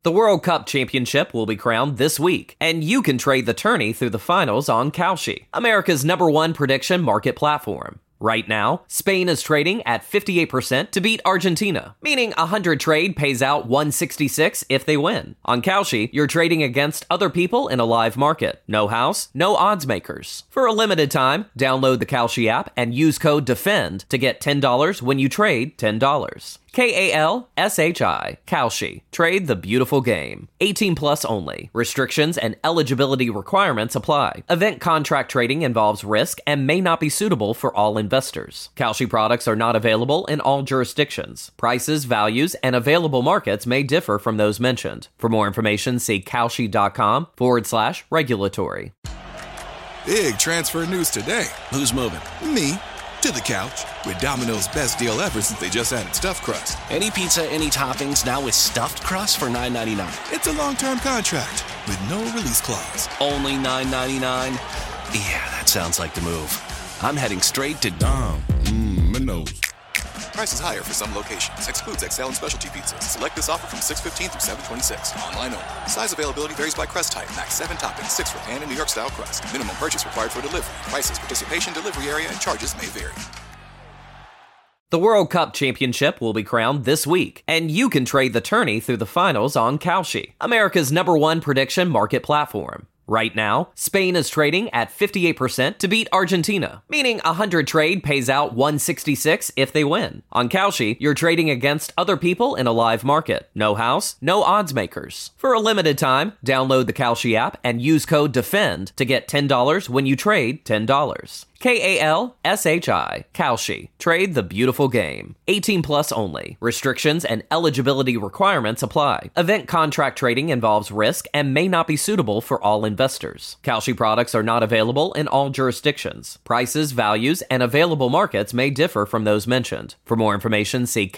The World Cup Championship will be crowned this week, and you can trade the tourney through the finals on Kalshi, America's #1 prediction market platform. Right now, Spain is trading at 58% to beat Argentina, meaning 100 trade pays out 166 if they win. On Kalshi, you're trading against other people in a live market. No house, no odds makers. For a limited time, download the Kalshi app and use code DEFEND to get $10 when you trade $10. Kalshi. Kalshi. Trade the beautiful game. 18 plus only. Restrictions and eligibility requirements apply. Event contract trading involves risk and may not be suitable for all investors. Kalshi products are not available in all jurisdictions. Prices, values, and available markets may differ from those mentioned. For more information, see kalshi.com/regulatory. Big transfer news today. Who's moving? Me. To the couch with Domino's best deal ever since they just added stuffed crust. Any pizza, any toppings, now with stuffed crust for $9.99. It's a long-term contract with no release clause. Only $9.99? Yeah, that sounds like the move. I'm heading straight to Domino's. Price is higher for some locations. Excludes XL and specialty pizzas. Select this offer from 6/15 through 7/26. Online only. Size availability varies by crust type. Max 7 toppings, 6 for pan and New York style crust. Minimum purchase required for delivery. Prices, participation, delivery area, and charges may vary. The World Cup Championship will be crowned this week, and you can trade the tourney through the finals on Kalshi, America's #1 prediction market platform. Right now, Spain is trading at 58% to beat Argentina, meaning 100 trade pays out 166 if they win. On Kalshi, you're trading against other people in a live market. No house, no odds makers. For a limited time, download the Kalshi app and use code DEFEND to get $10 when you trade $10. Kalshi. Kalshi. Trade the beautiful game. 18 plus only. Restrictions and eligibility requirements apply. Event contract trading involves risk and may not be suitable for all investors. Kalshi products are not available in all jurisdictions. Prices, values, and available markets may differ from those mentioned. For more information, see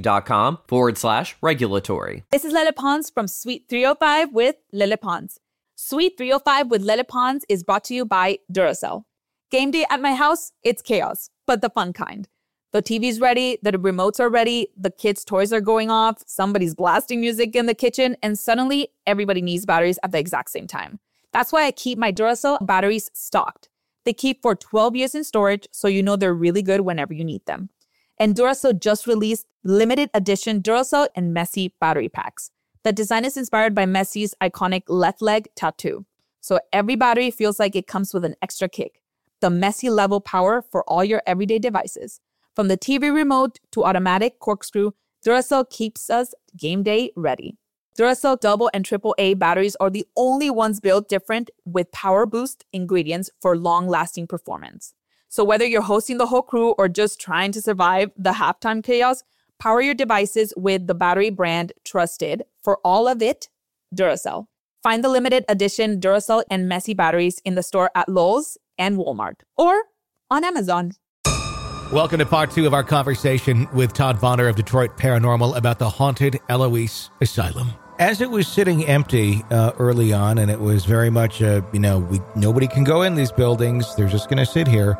kalshi.com/regulatory. This is Lele Pons from Suite 305 with Lele Pons. Suite 305 with Lele Pons is brought to you by Duracell. Game day at my house, it's chaos, but the fun kind. The TV's ready, the remotes are ready, the kids' toys are going off, somebody's blasting music in the kitchen, and suddenly everybody needs batteries at the exact same time. That's why I keep my Duracell batteries stocked. They keep for 12 years in storage, so you know they're really good whenever you need them. And Duracell just released limited edition Duracell and Messi battery packs. The design is inspired by Messi's iconic left leg tattoo. So every battery feels like it comes with an extra kick. The Messi level power for all your everyday devices. From the TV remote to automatic corkscrew, Duracell keeps us game day ready. Duracell double and triple A batteries are the only ones built different with power boost ingredients for long-lasting performance. So whether you're hosting the whole crew or just trying to survive the halftime chaos, power your devices with the battery brand trusted for all of it, Duracell. Find the limited edition Duracell and Messi batteries in the store at Lowe's and Walmart, or on Amazon. Welcome to part 2 of our conversation with Todd Bonner of Detroit Paranormal about the haunted Eloise Asylum. As it was sitting empty early on, and it was very much, nobody can go in these buildings. They're just going to sit here.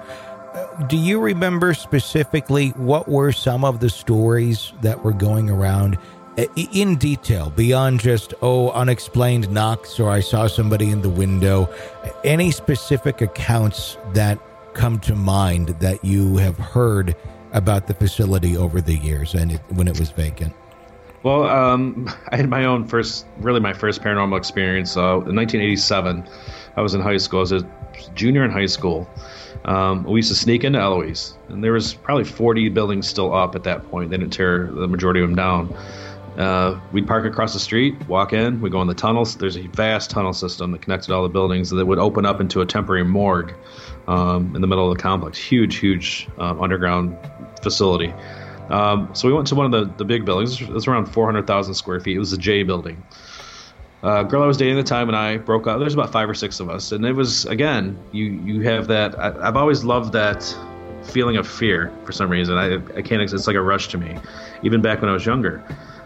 Do you remember specifically what were some of the stories that were going around in detail, beyond just, unexplained knocks or I saw somebody in the window? Any specific accounts that come to mind that you have heard about the facility over the years and when it was vacant? Well, I had my first paranormal experience in 1987. I was in high school. I was a junior in high school. We used to sneak into Eloise, and there was probably 40 buildings still up at that point. They didn't tear the majority of them down. We'd park across the street, walk in, we'd go in the tunnels. There's a vast tunnel system that connected all the buildings that would open up into a temporary morgue in the middle of the complex. Huge underground facility. So we went to one of the big buildings. It was around 400,000 square feet. It was the J building. Girl I was dating at the time and I broke up. There's about 5 or 6 of us. And it was, again, you have that. I've always loved that feeling of fear for some reason. I can't, it's like a rush to me, even back when I was younger.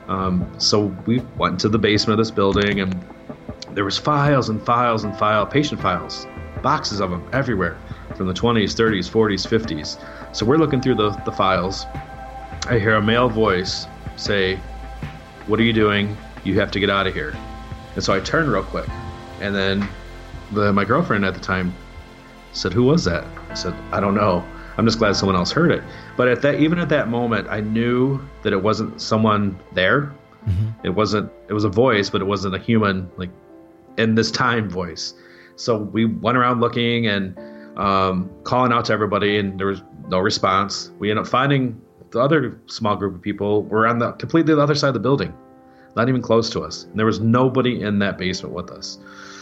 So we went to the basement of this building, and there was files and files and patient files, boxes of them everywhere, from the 20s, 30s, 40s, 50s. So we're looking through the files. I hear a male voice say, "What are you doing? You have to get out of here. And so I turned real quick. And then my girlfriend at the time said, who was that? I said, I don't know. I'm just glad someone else heard it. But even at that moment, I knew that it wasn't someone there. It was a voice, but it wasn't a human, like in this time voice. So we went around looking and calling out to everybody, and there was no response. We ended up finding the other small group of people were on the completely the other side of the building, not even close to us. And there was nobody in that basement with us.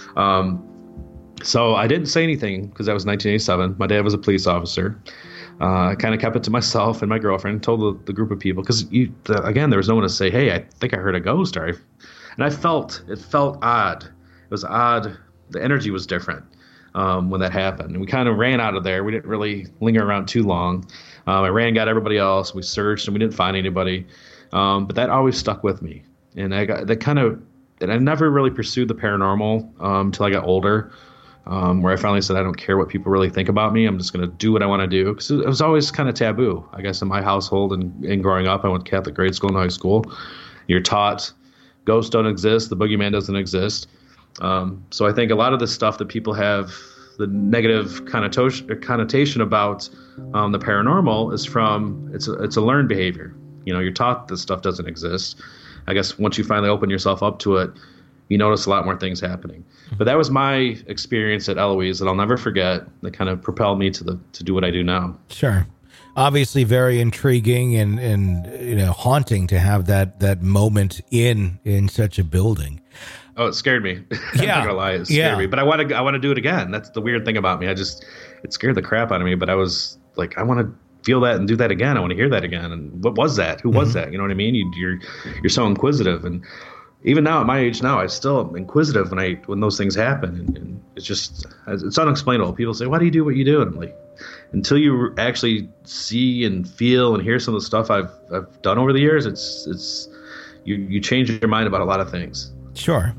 So I didn't say anything because that was 1987. My dad was a police officer. I kind of kept it to myself and my girlfriend, told the group of people, because again, there was no one to say, hey, I think I heard a ghost. And it felt odd. It was odd. The energy was different when that happened. And we kind of ran out of there. We didn't really linger around too long. I ran and got everybody else. We searched and we didn't find anybody. But that always stuck with me. And I never really pursued the paranormal until I got older. Where I finally said, I don't care what people really think about me. I'm just going to do what I want to do. Because it was always kind of taboo, I guess, in my household and growing up. I went to Catholic grade school and high school. You're taught ghosts don't exist. The boogeyman doesn't exist. So I think a lot of the stuff that people have the negative connotation about the paranormal is from it's a learned behavior. You're taught this stuff doesn't exist. I guess once you finally open yourself up to it, you notice a lot more things happening. But that was my experience at Eloise that I'll never forget. That kind of propelled me to do what I do now. Sure. Obviously very intriguing and haunting to have that moment in such a building. Oh, it scared me. I'm not gonna lie, it scared me. But I want to do it again. That's the weird thing about me. It scared the crap out of me. But I was like, I want to feel that and do that again. I want to hear that again. And what was that? Who was that? You know what I mean? You're so inquisitive. And even now at my age now, I still am inquisitive when those things happen. And it's unexplainable. People say, why do you do what you do? And I'm like, until you actually see and feel and hear some of the stuff I've done over the years, it's you change your mind about a lot of things. Sure.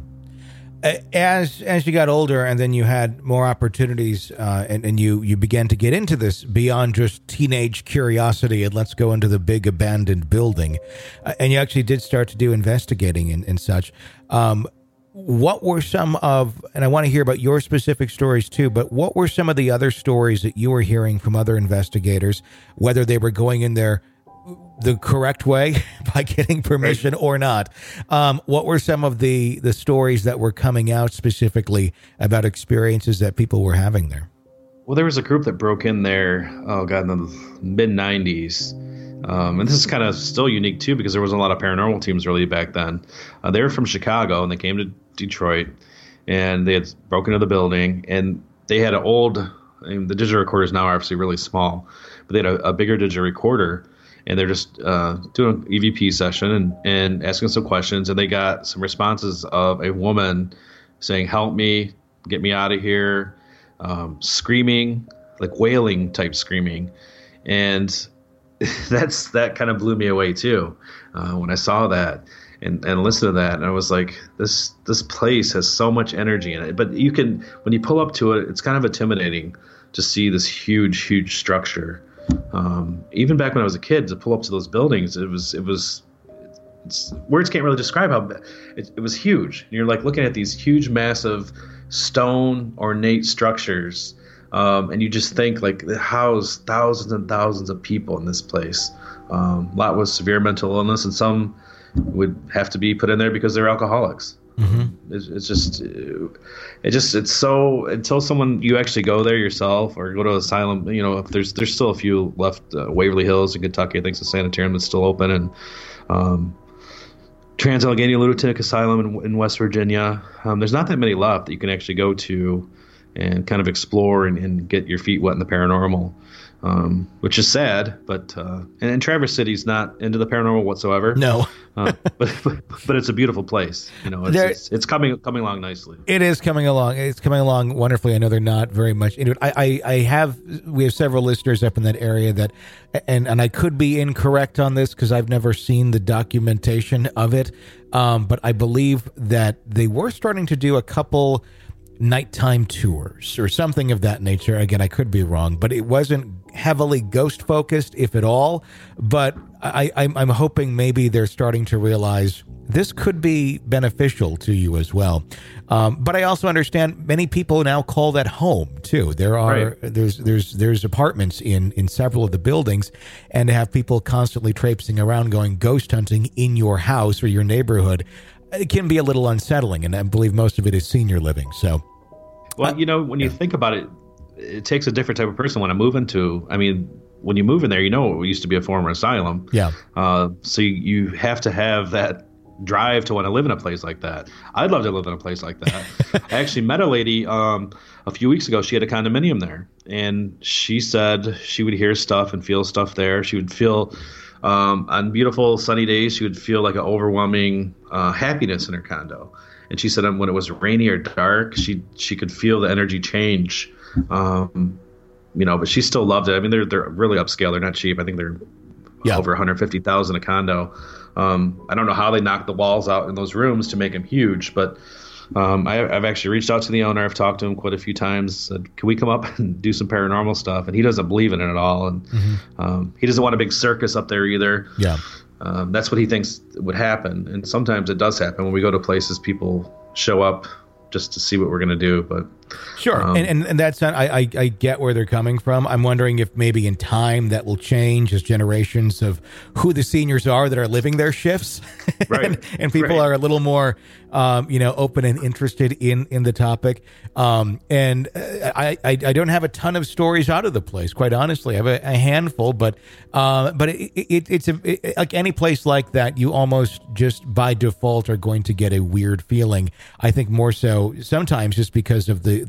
As you got older and then you had more opportunities and you began to get into this beyond just teenage curiosity and let's go into the big abandoned building, and you actually did start to do investigating and such, what were some of, and I want to hear about your specific stories too, but what were some of the other stories that you were hearing from other investigators, whether they were going in there the correct way by getting permission or not? What were some of the stories that were coming out specifically about experiences that people were having there? Well, there was a group that broke in there, in the mid-90s. And this is kind of still unique, too, because there wasn't a lot of paranormal teams really back then. They were from Chicago, and they came to Detroit, and they had broken into the building, and they had the digital recorders now are obviously really small, but they had a bigger digital recorder. And they're just doing an EVP session and asking some questions. And they got some responses of a woman saying, help me, get me out of here, screaming, like wailing type screaming. And that kind of blew me away, too, when I saw that and listened to that. And I was like, this place has so much energy in it. But when you pull up to it, it's kind of intimidating to see this huge, huge structure. Even back when I was a kid, to pull up to those buildings, words can't really describe how it was huge. And you're like looking at these huge, massive stone ornate structures. And you just think like they house thousands and thousands of people in this place. A lot with severe mental illness, and some would have to be put in there because they're alcoholics. Mm-hmm. It's so, until you actually go there yourself or go to an asylum, if there's still a few left, Waverly Hills in Kentucky, I think it's a sanitarium that's still open, and Trans-Allegheny Lunatic Asylum in West Virginia. There's not that many left that you can actually go to and kind of explore and get your feet wet in the paranormal. Which is sad, but and Traverse City's not into the paranormal whatsoever. No, but it's a beautiful place. It's coming along nicely. It is coming along. It's coming along wonderfully. I know they're not very much into it. We have several listeners up in that area that, and I could be incorrect on this because I've never seen the documentation of it, but I believe that they were starting to do a couple nighttime tours or something of that nature. Again, I could be wrong, but it wasn't heavily ghost focused, if at all. But I'm hoping maybe they're starting to realize this could be beneficial to you as well. But I also understand many people now call that home too. There are there's apartments in several of the buildings, and to have people constantly traipsing around going ghost hunting in your house or your neighborhood, it can be a little unsettling. And I believe most of it is senior living. So, well, when you think about it, it takes a different type of person when I move into. I mean, when you move in there, it used to be a former asylum. Yeah. So you have to have that drive to want to live in a place like that. I'd love to live in a place like that. I actually met a lady a few weeks ago. She had a condominium there, and she said she would hear stuff and feel stuff there. She would feel on beautiful sunny days, she would feel like an overwhelming happiness in her condo. And she said when it was rainy or dark, she could feel the energy change. But she still loved it. I mean, they're really upscale. They're not cheap. I think they're over $150,000 a condo. I don't know how they knocked the walls out in those rooms to make them huge, but I've actually reached out to the owner. I've talked to him quite a few times. Said, can we come up and do some paranormal stuff? And he doesn't believe in it at all. And he doesn't want a big circus up there either. Yeah. That's what he thinks would happen. And sometimes it does happen. When we go to places, people show up just to see what we're going to do. But sure. And that's not, I get where they're coming from. I'm wondering if maybe in time that will change as generations of who the seniors are that are living their shifts. Right. and people are a little more, open and interested in the topic. And I don't have a ton of stories out of the place, quite honestly. I have a handful, but it's like any place like that, you almost just by default are going to get a weird feeling. I think more so sometimes just because of the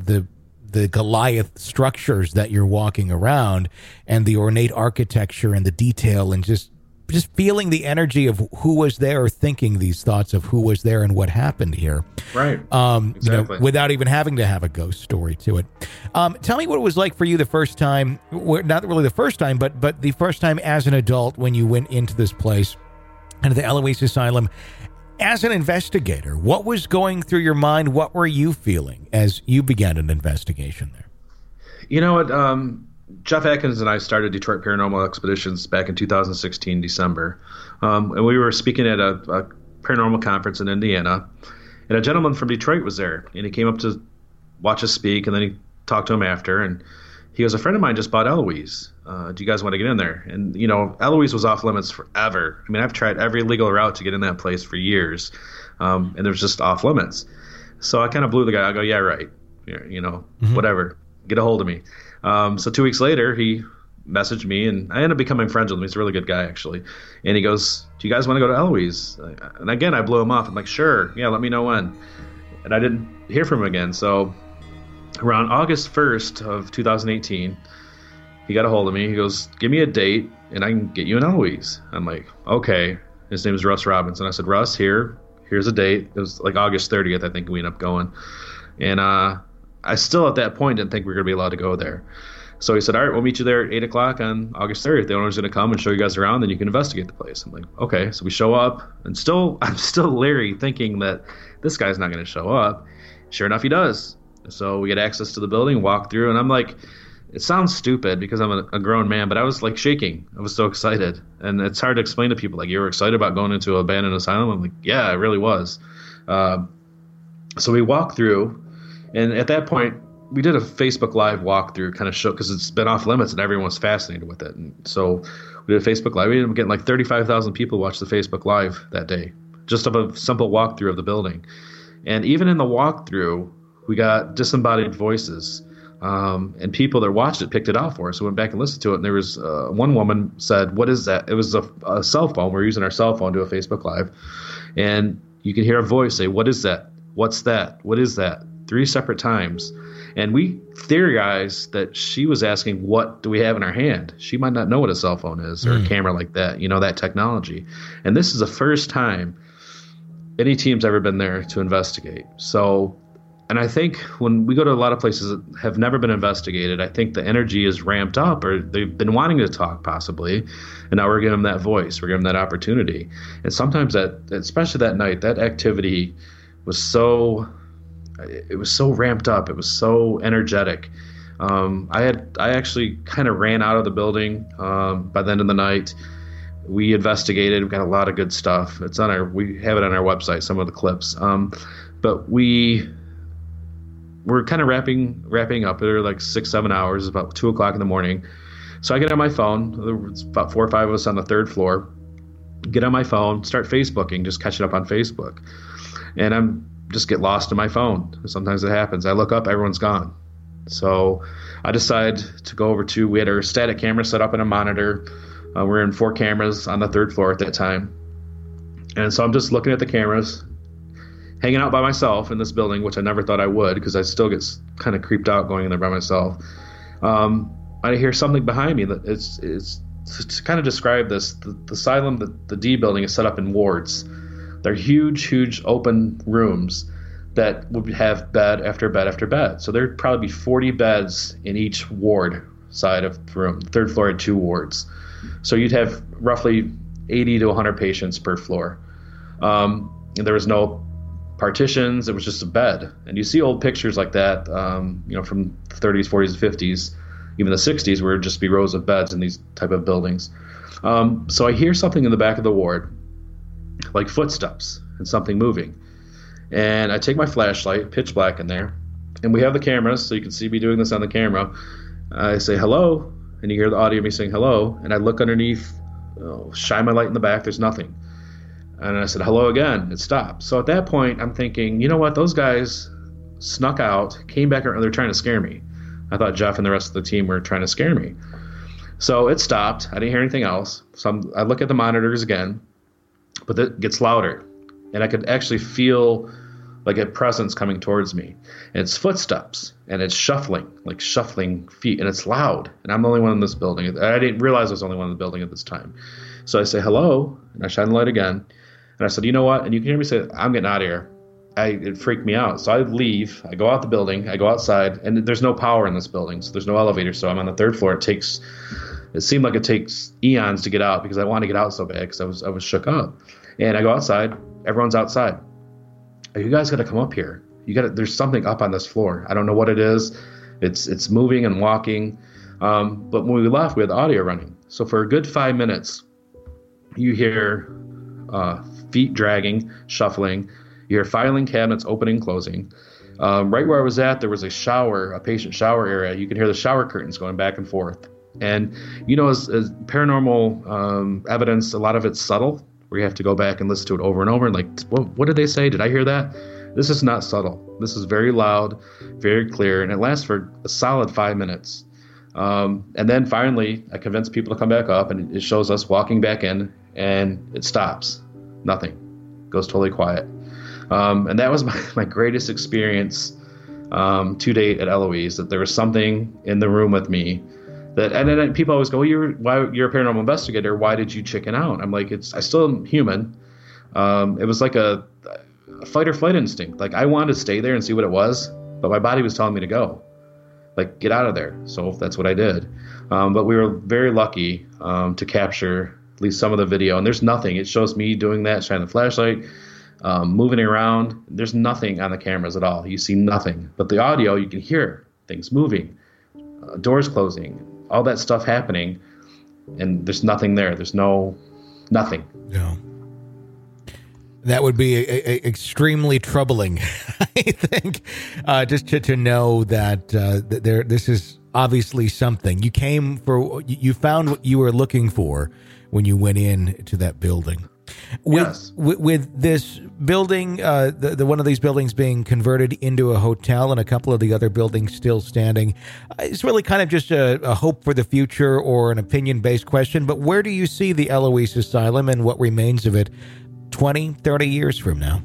Goliath structures that you're walking around and the ornate architecture and the detail and just feeling the energy of who was there or thinking these thoughts of who was there and what happened here. Right. Exactly. Without even having to have a ghost story to it. Tell me what it was like for you the first time, not really the first time, but the first time as an adult when you went into this place, into the Eloise Asylum. As an investigator, what was going through your mind? What were you feeling as you began an investigation there? You know what? Jeff Atkins and I started Detroit Paranormal Expeditions back in 2016, December. And we were speaking at a paranormal conference in Indiana. And a gentleman from Detroit was there. And he came up to watch us speak. And then he talked to him after. And he goes, a friend of mine just bought Eloise. Do you guys want to get in there? And, Eloise was off limits forever. I mean, I've tried every legal route to get in that place for years. And it was just off limits. So I kind of blew the guy. I go, yeah, right. Whatever. Get a hold of me. So 2 weeks later, he messaged me, and I ended up becoming friends with him. He's a really good guy, actually. And he goes, do you guys want to go to Eloise? And again, I blew him off. I'm like, sure. Yeah, let me know when. And I didn't hear from him again. So around August 1st of 2018, he got a hold of me. He goes, give me a date, and I can get you in Eloise. I'm like, okay. His name is Russ Robinson. I said, Russ, here's a date. It was like August 30th, I think we ended up going. And I still at that point didn't think we were going to be allowed to go there. So he said, all right, we'll meet you there at 8 o'clock on August 30th. The owner's going to come and show you guys around, then you can investigate the place. I'm like, okay. So we show up, and I'm still leery, thinking that this guy's not going to show up. Sure enough, he does. So we get access to the building, walk through, and I'm like, it sounds stupid because I'm a grown man, but I was like shaking. I was so excited. And it's hard to explain to people, like, you were excited about going into an abandoned asylum? I'm like, yeah, I really was. So we walk through, and at that point, we did a Facebook Live walkthrough, kind of show, because it's been off limits and everyone's fascinated with it. And so we did a Facebook Live. We ended up getting like 35,000 people watch the Facebook Live that day, just of a simple walkthrough of the building. And even in the walkthrough, we got disembodied voices. And people that watched it picked it out for us. We went back and listened to it. And there was one woman said, what is that? It was a cell phone. We're using our cell phone to do a Facebook Live. And you could hear a voice say, what is that? What's that? What is that? 3 separate times. And we theorized that she was asking, what do we have in our hand? She might not know what a cell phone is or a camera like that, that technology. And this is the first time any team's ever been there to investigate. So, and I think when we go to a lot of places that have never been investigated, I think the energy is ramped up, or they've been wanting to talk possibly, and now we're giving them that voice, we're giving them that opportunity. And sometimes that, especially that night, that activity was so ramped up, it was so energetic. I actually kind of ran out of the building by the end of the night. We investigated. We've got a lot of good stuff. We have it on our website, some of the clips. But we're kind of wrapping up. There like 6-7 hours, about 2:00 in the morning. So I get on my phone. There was about 4 or 5 of us on the third floor. Get on my phone, start Facebooking, just catching up on Facebook. And I'm just get lost in my phone. Sometimes it happens. I look up, everyone's gone. So I decide to go over to, we had our static camera set up in a monitor. We're in 4 cameras on the third floor at that time. And so I'm just looking at the cameras, hanging out by myself in this building, which I never thought I would, because I still get kind of creeped out going in there by myself. I hear something behind me. It's to kind of describe this, the asylum, the D building is set up in wards. They're huge open rooms that would have bed after bed after bed. So there'd probably be 40 beds in each ward side of the room. The third floor had 2 wards. So you'd have roughly 80 to 100 patients per floor. And there was no partitions. It was just a bed. And you see old pictures like that, from the 30s, 40s, 50s, even the 60s, where it'd just be rows of beds in these type of buildings. So I hear something in the back of the ward, like footsteps and something moving. And I take my flashlight, pitch black in there, and we have the cameras, so you can see me doing this on the camera. I say hello, and you hear the audio of me saying hello, and I look underneath, shine my light in the back, there's nothing. And I said hello again, it stopped. So at that point, I'm thinking, you know what, those guys snuck out, came back around, they're trying to scare me. I thought Jeff and the rest of the team were trying to scare me. So it stopped, I didn't hear anything else. So I look at the monitors again, but it gets louder. And I could actually feel like a presence coming towards me. And it's footsteps, and it's shuffling feet, and it's loud. And I'm the only one in this building. I didn't realize I was the only one in the building at this time. So I say hello, and I shine the light again. And I said, you know what? And you can hear me say, I'm getting out of here. It freaked me out. So I leave. I go out the building. I go outside, and there's no power in this building, so there's no elevator. So I'm on the third floor. It seemed like it takes eons to get out because I wanted to get out so bad because I was shook up. And I go outside. Everyone's outside. You guys got to come up here. There's something up on this floor. I don't know what it is. It's moving and walking. But when we left, we had the audio running. So for a good 5 minutes, you hear feet dragging, shuffling. You hear filing cabinets opening, closing. Right where I was at, there was a patient shower area. You can hear the shower curtains going back and forth. And, as paranormal evidence, a lot of it's subtle, where you have to go back and listen to it over and over. And like, what did they say? Did I hear that? This is not subtle. This is very loud, very clear, and it lasts for a solid 5 minutes. And then finally, I convinced people to come back up, and it shows us walking back in, and it stops. Nothing. Goes totally quiet. And that was my greatest experience to date at Eloise, that there was something in the room with me. And then people always go, you're a paranormal investigator. Why did you chicken out? I'm like, I still am human. It was like a fight or flight instinct. Like I wanted to stay there and see what it was, but my body was telling me to go, like get out of there. So that's what I did. But we were very lucky to capture at least some of the video. And there's nothing. It shows me doing that, shining the flashlight, moving around. There's nothing on the cameras at all. You see nothing. But the audio, you can hear things moving, doors closing, all that stuff happening, and there's nothing there. There's nothing. No. That would be extremely troubling, I think, just to know that this is obviously something. You found what you were looking for when you went in to that building. Yes. With this building, the one of these buildings being converted into a hotel and a couple of the other buildings still standing, it's really kind of just a hope for the future or an opinion-based question. But where do you see the Eloise Asylum and what remains of it 20, 30 years from now?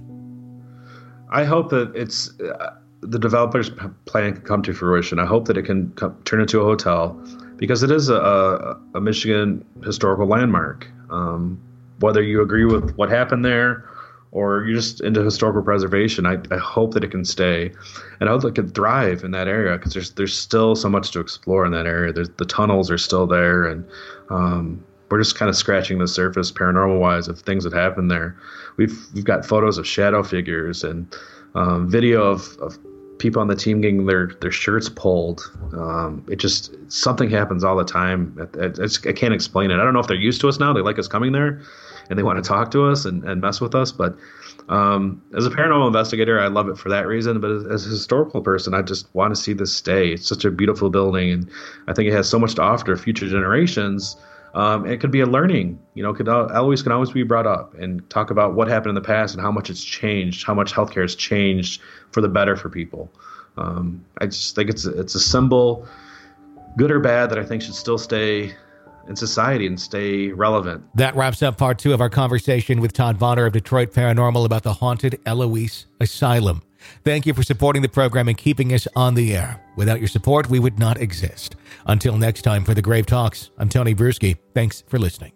I hope that it's the developer's plan can come to fruition. I hope that it can turn into a hotel because it is a Michigan historical landmark. Whether you agree with what happened there or you're just into historical preservation, I hope that it can stay. And I hope it can thrive in that area because there's still so much to explore in that area. The tunnels are still there, and we're just kind of scratching the surface paranormal-wise of things that happened there. We've got photos of shadow figures and video of people on the team getting their shirts pulled. Something happens all the time. I can't explain it. I don't know if they're used to us now. They like us coming there and they want to talk to us and mess with us. But as a paranormal investigator, I love it for that reason. But as a historical person, I just want to see this stay. It's such a beautiful building, and I think it has so much to offer future generations. It could be a learning, Eloise can always be brought up and talk about what happened in the past and how much it's changed, how much healthcare has changed for the better for people. I just think it's a symbol, good or bad, that I think should still stay in society and stay relevant. That wraps up part 2 of our conversation with Todd Bonner of Detroit Paranormal about the haunted Eloise Asylum. Thank you for supporting the program and keeping us on the air. Without your support, we would not exist. Until next time for the Grave Talks, I'm Tony Bruschi. Thanks for listening.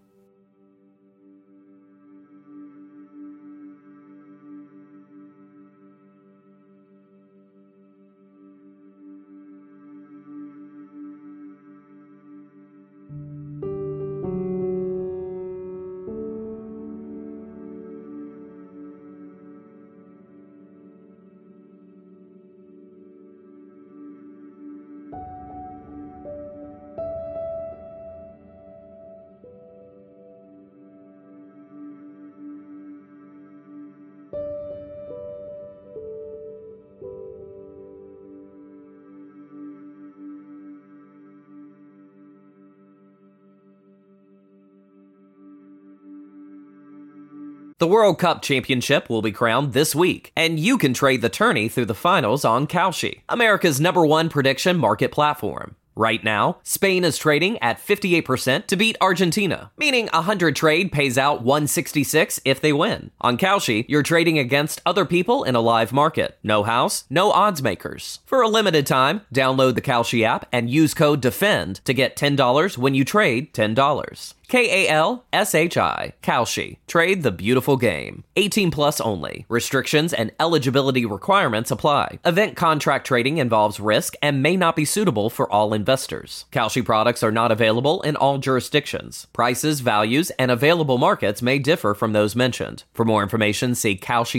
The World Cup Championship will be crowned this week, and you can trade the tourney through the finals on Kalshi, America's #1 prediction market platform. Right now, Spain is trading at 58% to beat Argentina, meaning 100 trade pays out 166 if they win. On Kalshi, you're trading against other people in a live market. No house, no odds makers. For a limited time, download the Kalshi app and use code DEFEND to get $10 when you trade $10. Kalshi. Kalshi. Trade the beautiful game. 18 plus only. Restrictions and eligibility requirements apply. Event contract trading involves risk and may not be suitable for all investors. Kalshi products are not available in all jurisdictions. Prices, values, and available markets may differ from those mentioned. For more information, see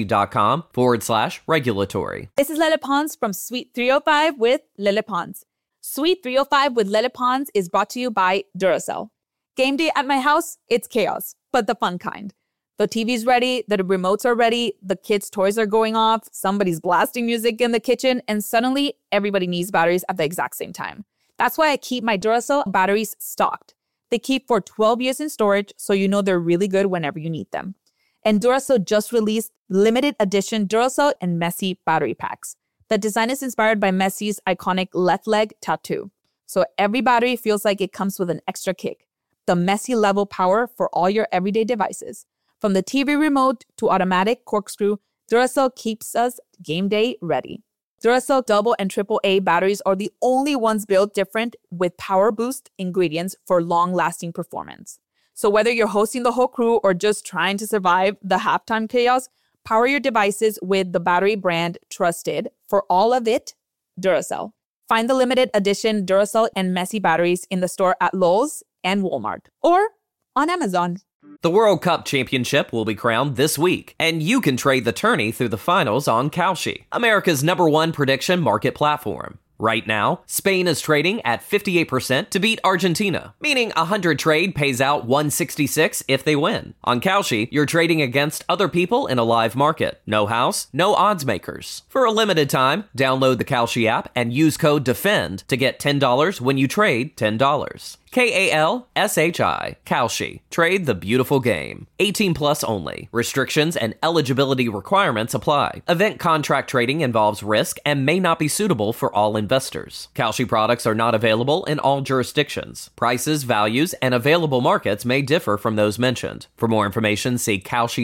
kalshi.com/regulatory. This is Lele Pons from Suite 305 with Lele Pons. Suite 305 with Lele Pons is brought to you by Duracell. Game day at my house, it's chaos, but the fun kind. The TV's ready, the remotes are ready, the kids' toys are going off, somebody's blasting music in the kitchen, and suddenly everybody needs batteries at the exact same time. That's why I keep my Duracell batteries stocked. They keep for 12 years in storage, so you know they're really good whenever you need them. And Duracell just released limited edition Duracell and Messi battery packs. The design is inspired by Messi's iconic left leg tattoo. So every battery feels like it comes with an extra kick. The Messi level power for all your everyday devices. From the TV remote to automatic corkscrew, Duracell keeps us game day ready. Duracell double and triple A batteries are the only ones built different with power boost ingredients for long-lasting performance. So whether you're hosting the whole crew or just trying to survive the halftime chaos, power your devices with the battery brand trusted for all of it, Duracell. Find the limited edition Duracell and Messi batteries in the store at Lowe's and Walmart, or on Amazon. The World Cup Championship will be crowned this week, and you can trade the tourney through the finals on Kalshi, America's #1 prediction market platform. Right now, Spain is trading at 58% to beat Argentina, meaning 100 trade pays out 166 if they win. On Kalshi, you're trading against other people in a live market. No house, no odds makers. For a limited time, download the Kalshi app and use code DEFEND to get $10 when you trade $10. Kalshi. Kalshi. Trade the beautiful game. 18 plus only. Restrictions and eligibility requirements apply. Event contract trading involves risk and may not be suitable for all investors. Kalshi products are not available in all jurisdictions. Prices, values, and available markets may differ from those mentioned. For more information, see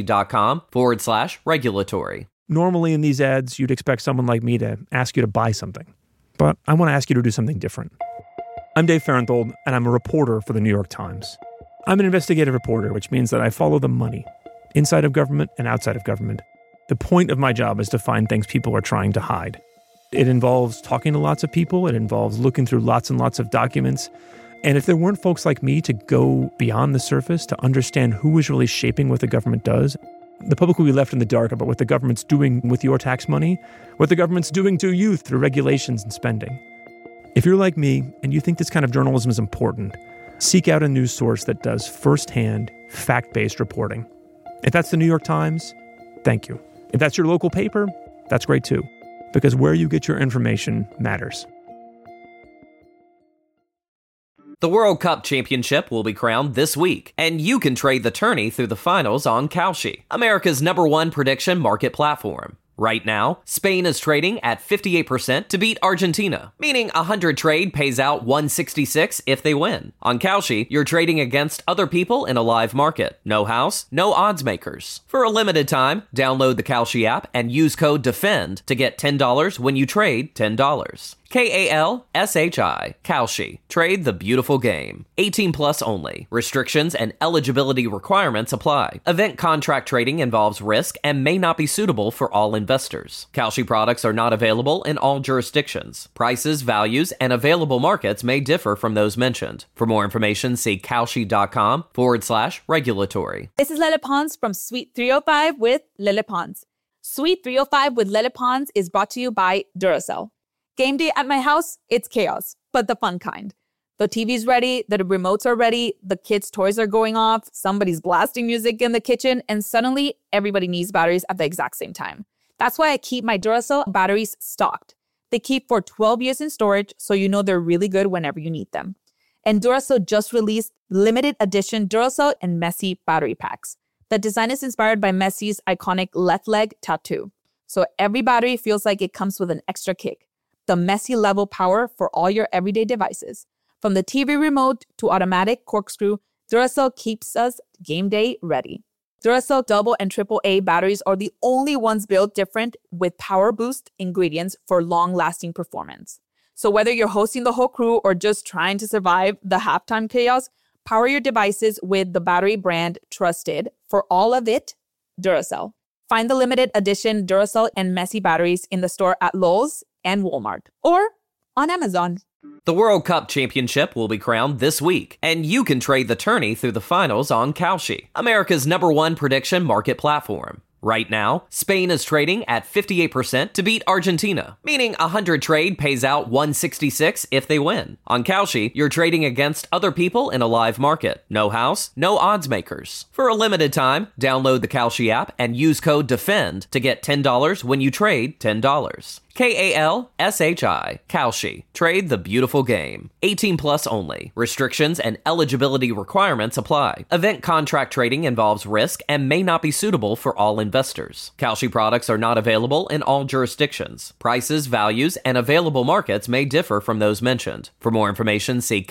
kalshi.com/regulatory. Normally in these ads, you'd expect someone like me to ask you to buy something. But I want to ask you to do something different. I'm Dave Farenthold, and I'm a reporter for the New York Times. I'm an investigative reporter, which means that I follow the money, inside of government and outside of government. The point of my job is to find things people are trying to hide. It involves talking to lots of people. It involves looking through lots and lots of documents. And if there weren't folks like me to go beyond the surface to understand who is really shaping what the government does, The public will be left in the dark about what the government's doing with your tax money, what the government's doing to you through regulations and spending. If you're like me and you think this kind of journalism is important, seek out a news source that does firsthand, fact-based reporting. If that's the New York Times, thank you. If that's your local paper, that's great too, because where you get your information matters. The World Cup Championship will be crowned this week, and you can trade the tourney through the finals on Kalshi, America's #1 prediction market platform. Right now, Spain is trading at 58% to beat Argentina, meaning 100 trade pays out 166 if they win. On Kalshi, you're trading against other people in a live market. No house, no odds makers. For a limited time, download the Kalshi app and use code DEFEND to get $10 when you trade $10. Kalshi, Kalshi. Trade the beautiful game. 18 plus only. Restrictions and eligibility requirements apply. Event contract trading involves risk and may not be suitable for all investors. Kalshi products are not available in all jurisdictions. Prices, values, and available markets may differ from those mentioned. For more information, see kalshi.com/regulatory. This is Lele Pons from Suite 305 with Lele Pons. Suite 305 with Lele Pons is brought to you by Duracell. Game day at my house, it's chaos, but the fun kind. The TV's ready, the remotes are ready, the kids' toys are going off, somebody's blasting music in the kitchen, and suddenly everybody needs batteries at the exact same time. That's why I keep my Duracell batteries stocked. They keep for 12 years in storage, so you know they're really good whenever you need them. And Duracell just released limited edition Duracell and Messi battery packs. The design is inspired by Messi's iconic left leg tattoo. So every battery feels like it comes with an extra kick. The Messi level power for all your everyday devices. From the TV remote to automatic corkscrew, Duracell keeps us game day ready. Duracell double and triple A batteries are the only ones built different with power boost ingredients for long-lasting performance. So whether you're hosting the whole crew or just trying to survive the halftime chaos, power your devices with the battery brand trusted for all of it, Duracell. Find the limited edition Duracell and Messi batteries in the store at Lowe's and Walmart, or on Amazon. The World Cup Championship will be crowned this week, and you can trade the tourney through the finals on Kalshi, America's #1 prediction market platform. Right now, Spain is trading at 58% to beat Argentina, meaning 100 trade pays out 166 if they win. On Kalshi, you're trading against other people in a live market. No house, no odds makers. For a limited time, download the Kalshi app and use code DEFEND to get $10 when you trade $10. Kalshi, Kalshi. Trade the beautiful game. 18 plus only. Restrictions and eligibility requirements apply. Event contract trading involves risk and may not be suitable for all investors. Kalshi products are not available in all jurisdictions. Prices, values, and available markets may differ from those mentioned. For more information, see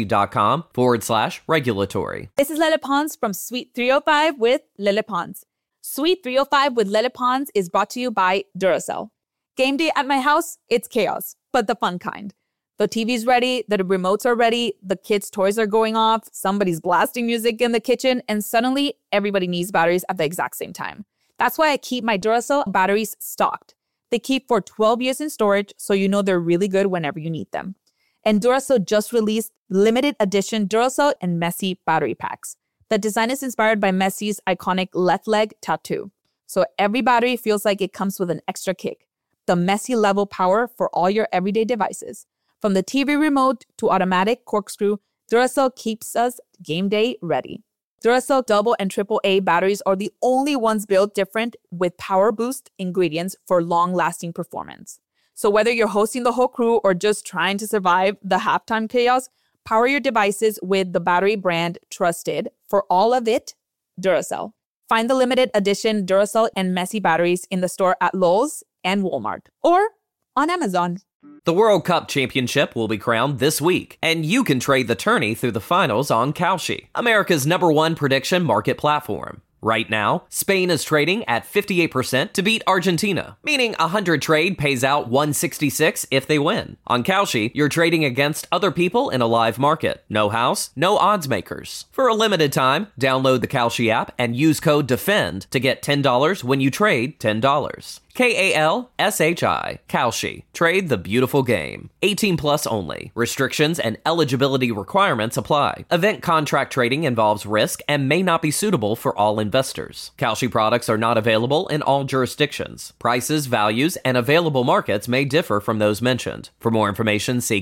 kalshi.com/regulatory. This is Lele Pons from Suite 305 with Lele Pons. Suite 305 with Lele Pons is brought to you by Duracell. Game day at my house, it's chaos, but the fun kind. The TV's ready, the remotes are ready, the kids' toys are going off, somebody's blasting music in the kitchen, and suddenly everybody needs batteries at the exact same time. That's why I keep my Duracell batteries stocked. They keep for 12 years in storage, so you know they're really good whenever you need them. And Duracell just released limited edition Duracell and Messi battery packs. The design is inspired by Messi's iconic left leg tattoo. So every battery feels like it comes with an extra kick. The Messi level power for all your everyday devices. From the TV remote to automatic corkscrew, Duracell keeps us game day ready. Duracell double and triple A batteries are the only ones built different with power boost ingredients for long-lasting performance. So whether you're hosting the whole crew or just trying to survive the halftime chaos, power your devices with the battery brand trusted for all of it, Duracell. Find the limited edition Duracell and Messi batteries in the store at Lowe's and Walmart, or on Amazon. The World Cup Championship will be crowned this week, and you can trade the tourney through the finals on Kalshi, America's #1 prediction market platform. Right now, Spain is trading at 58% to beat Argentina, meaning 100 trade pays out 166 if they win. On Kalshi, you're trading against other people in a live market. No house, no odds makers. For a limited time, download the Kalshi app and use code DEFEND to get $10 when you trade $10. Kalshi. Kalshi. Trade the beautiful game. 18 plus only. Restrictions and eligibility requirements apply. Event contract trading involves risk and may not be suitable for all investors. Kalshi products are not available in all jurisdictions. Prices, values, and available markets may differ from those mentioned. For more information, see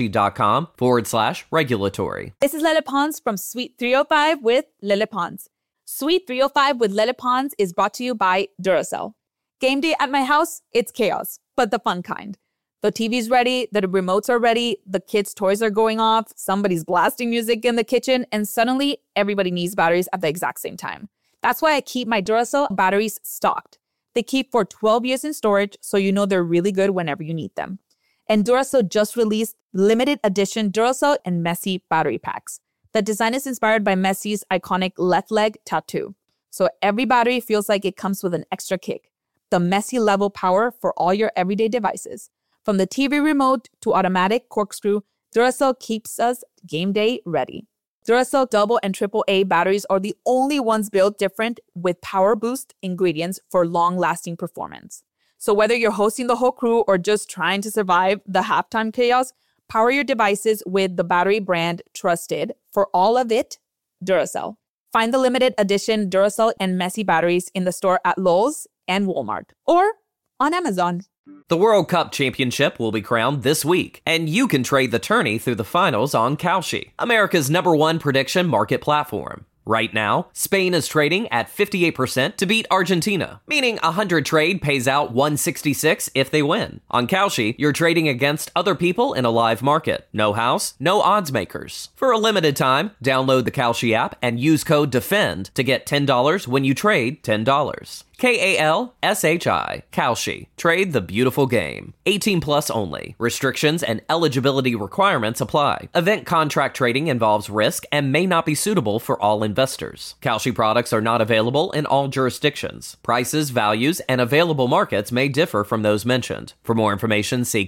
Kalshi.com/regulatory. This is Lily Pons from Suite 305 with Lily Pons. Suite 305 with Lily Pons is brought to you by Duracell. Game day at my house, it's chaos, but the fun kind. The TV's ready, the remotes are ready, the kids' toys are going off, somebody's blasting music in the kitchen, and suddenly everybody needs batteries at the exact same time. That's why I keep my Duracell batteries stocked. They keep for 12 years in storage, so you know they're really good whenever you need them. And Duracell just released limited edition Duracell and Messi battery packs. The design is inspired by Messi's iconic left leg tattoo. So every battery feels like it comes with an extra kick. The Messi level power for all your everyday devices. From the TV remote to automatic corkscrew, Duracell keeps us game day ready. Duracell double and triple A batteries are the only ones built different with power boost ingredients for long-lasting performance. So whether you're hosting the whole crew or just trying to survive the halftime chaos, power your devices with the battery brand trusted for all of it, Duracell. Find the limited edition Duracell and Messi batteries in the store at Lowe's and Walmart, or on Amazon. The World Cup Championship will be crowned this week, and you can trade the tourney through the finals on Kalshi, America's #1 prediction market platform. Right now, Spain is trading at 58% to beat Argentina, meaning 100 trade pays out 166 if they win. On Kalshi, you're trading against other people in a live market. No house, no odds makers. For a limited time, download the Kalshi app and use code DEFEND to get $10 when you trade $10. Kalshi. Kalshi. Trade the beautiful game. 18 plus only. Restrictions and eligibility requirements apply. Event contract trading involves risk and may not be suitable for all investors. Kalshi products are not available in all jurisdictions. Prices, values, and available markets may differ from those mentioned. For more information, see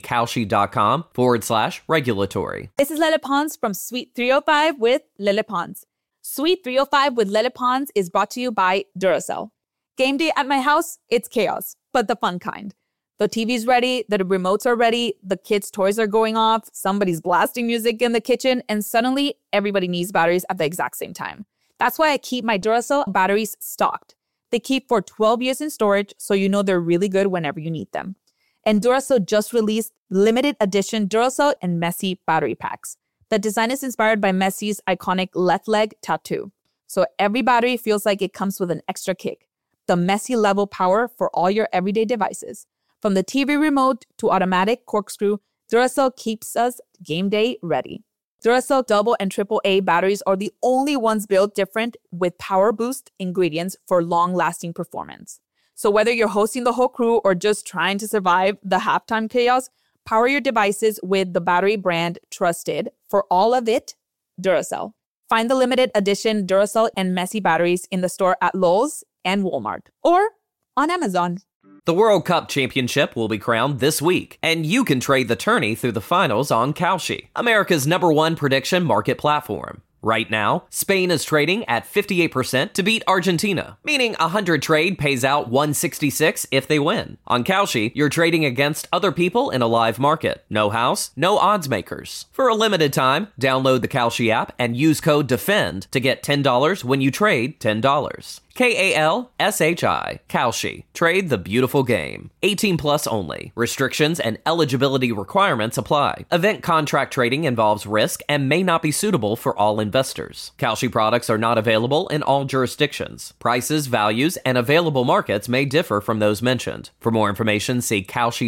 Kalshi.com/regulatory. This is Lily Pons from Suite 305 with Lily Pons. Suite 305 with Lily Pons is brought to you by Duracell. Game day at my house, it's chaos, but the fun kind. The TV's ready, the remotes are ready, the kids' toys are going off, somebody's blasting music in the kitchen, and suddenly everybody needs batteries at the exact same time. That's why I keep my Duracell batteries stocked. They keep for 12 years in storage, so you know they're really good whenever you need them. And Duracell just released limited edition Duracell and Messi battery packs. The design is inspired by Messi's iconic left leg tattoo. So every battery feels like it comes with an extra kick. The Messi level power for all your everyday devices. From the TV remote to automatic corkscrew, Duracell keeps us game day ready. Duracell double and triple A batteries are the only ones built different with power boost ingredients for long-lasting performance. So whether you're hosting the whole crew or just trying to survive the halftime chaos, power your devices with the battery brand trusted for all of it, Duracell. Find the limited edition Duracell and Messi batteries in the store at Lowe's and Walmart, or on Amazon. The World Cup Championship will be crowned this week, and you can trade the tourney through the finals on Kalshi, America's #1 prediction market platform. Right now, Spain is trading at 58% to beat Argentina, meaning 100 trade pays out 166 if they win. On Kalshi, you're trading against other people in a live market. No house, no odds makers. For a limited time, download the Kalshi app and use code DEFEND to get $10 when you trade $10. Kalshi. Kalshi. Trade the beautiful game. 18 plus only. Restrictions and eligibility requirements apply. Event contract trading involves risk and may not be suitable for all investors. Kalshi products are not available in all jurisdictions. Prices, values, and available markets may differ from those mentioned. For more information, see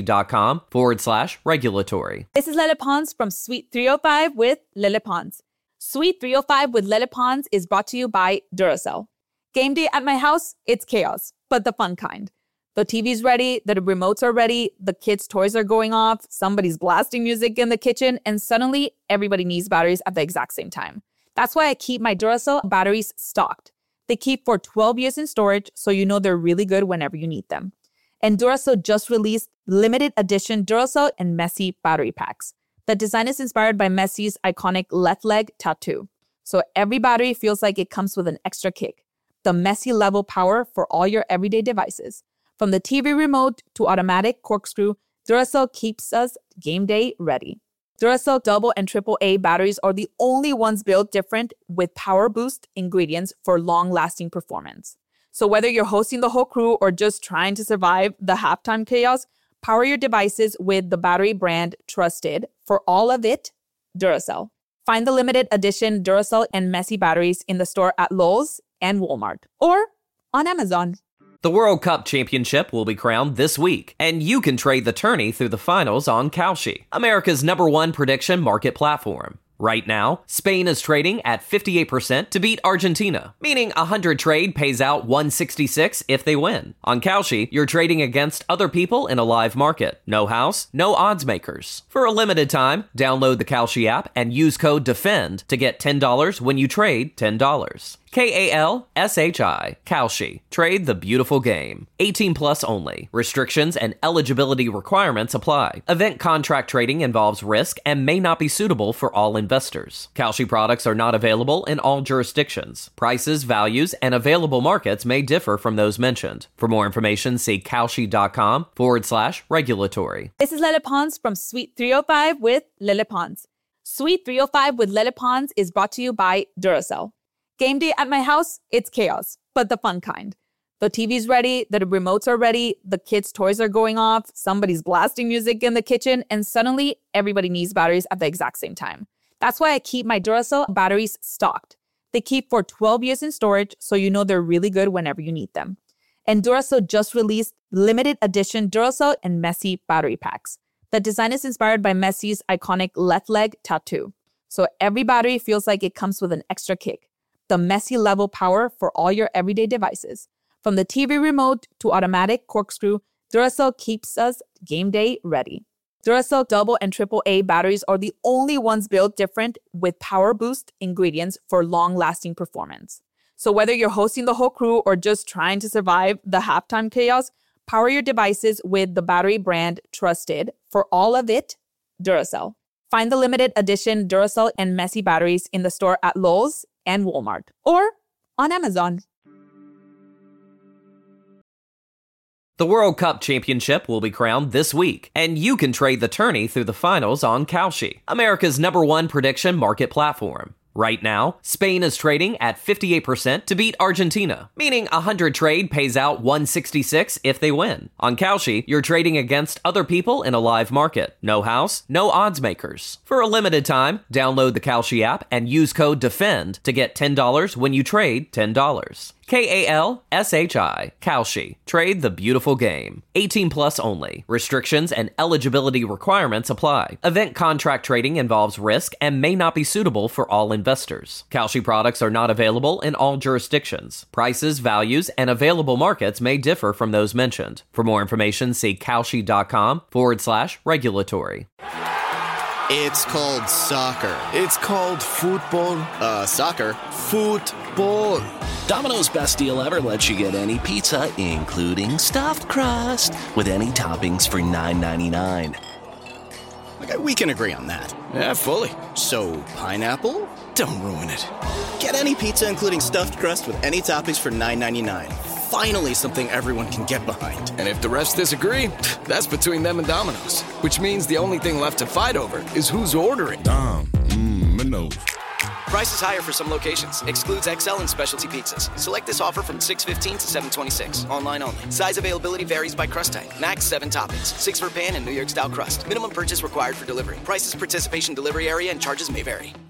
Kalshi.com/regulatory. This is Lily Pons from Suite 305 with Lily Pons. Suite 305 with Lily Pons is brought to you by Duracell. Game day at my house, it's chaos, but the fun kind. The TV's ready, the remotes are ready, the kids' toys are going off, somebody's blasting music in the kitchen, and suddenly everybody needs batteries at the exact same time. That's why I keep my Duracell batteries stocked. They keep for 12 years in storage, so you know they're really good whenever you need them. And Duracell just released limited edition Duracell and Messi battery packs. The design is inspired by Messi's iconic left leg tattoo. So every battery feels like it comes with an extra kick. The Messi level power for all your everyday devices. From the TV remote to automatic corkscrew, Duracell keeps us game day ready. Duracell double and triple A batteries are the only ones built different with power boost ingredients for long-lasting performance. So whether you're hosting the whole crew or just trying to survive the halftime chaos, power your devices with the battery brand trusted for all of it, Duracell. Find the limited edition Duracell and Messy batteries in the store at Lowe's and Walmart or on Amazon. The World Cup Championship will be crowned this week, and you can trade the tourney through the finals on Kalshi, America's #1 prediction market platform. Right now, Spain is trading at 58% to beat Argentina, meaning 100 trade pays out 166 if they win. On Kalshi, you're trading against other people in a live market. No house, no odds makers. For a limited time, download the Kalshi app and use code DEFEND to get $10 when you trade $10. Kalshi, Kalshi. Trade the beautiful game. 18 plus only. Restrictions and eligibility requirements apply. Event contract trading involves risk and may not be suitable for all investors. Kalshi products are not available in all jurisdictions. Prices, values, and available markets may differ from those mentioned. For more information, see kalshi.com/regulatory. This is Lele Pons from Suite 305 with Lele Pons. Suite 305 with Lele Pons is brought to you by Duracell. Game day at my house, it's chaos, but the fun kind. The TV's ready, the remotes are ready, the kids' toys are going off, somebody's blasting music in the kitchen, and suddenly everybody needs batteries at the exact same time. That's why I keep my Duracell batteries stocked. They keep for 12 years in storage, so you know they're really good whenever you need them. And Duracell just released limited edition Duracell and Messy battery packs. The design is inspired by Messy's iconic left leg tattoo. So every battery feels like it comes with an extra kick. The Messy level power for all your everyday devices. From the TV remote to automatic corkscrew, Duracell keeps us game day ready. Duracell double and triple A batteries are the only ones built different with power boost ingredients for long-lasting performance. So whether you're hosting the whole crew or just trying to survive the halftime chaos, power your devices with the battery brand trusted for all of it, Duracell. Find the limited edition Duracell and Messy batteries in the store at Lowe's and Walmart or on Amazon. The World Cup Championship will be crowned this week, and you can trade the tourney through the finals on Kalshi, America's #1 prediction market platform. Right now, Spain is trading at 58% to beat Argentina, meaning 100 trade pays out 166 if they win. On Kalshi, you're trading against other people in a live market. No house, no odds makers. For a limited time, download the Kalshi app and use code DEFEND to get $10 when you trade $10. Kalshi, Kalshi. Trade the beautiful game. 18 plus only. Restrictions and eligibility requirements apply. Event contract trading involves risk and may not be suitable for all investors. Kalshi products are not available in all jurisdictions. Prices, values, and available markets may differ from those mentioned. For more information, see kalshi.com/regulatory. It's called soccer. It's called football. Soccer. Football. Domino's best deal ever lets you get any pizza, including stuffed crust, with any toppings for $9.99. Okay, we can agree on that. Yeah, fully. So, pineapple? Don't ruin it. Get any pizza, including stuffed crust, with any toppings for $9.99. Finally, something everyone can get behind. And if the refs disagree, that's between them and Domino's. Which means the only thing left to fight over is who's ordering. Domino's. Prices higher for some locations. Excludes XL and specialty pizzas. Select this offer from 6/15 to 7/26. Online only. Size availability varies by crust type. Max 7 toppings. 6 for pan and New York style crust. Minimum purchase required for delivery. Prices, participation, delivery area, and charges may vary.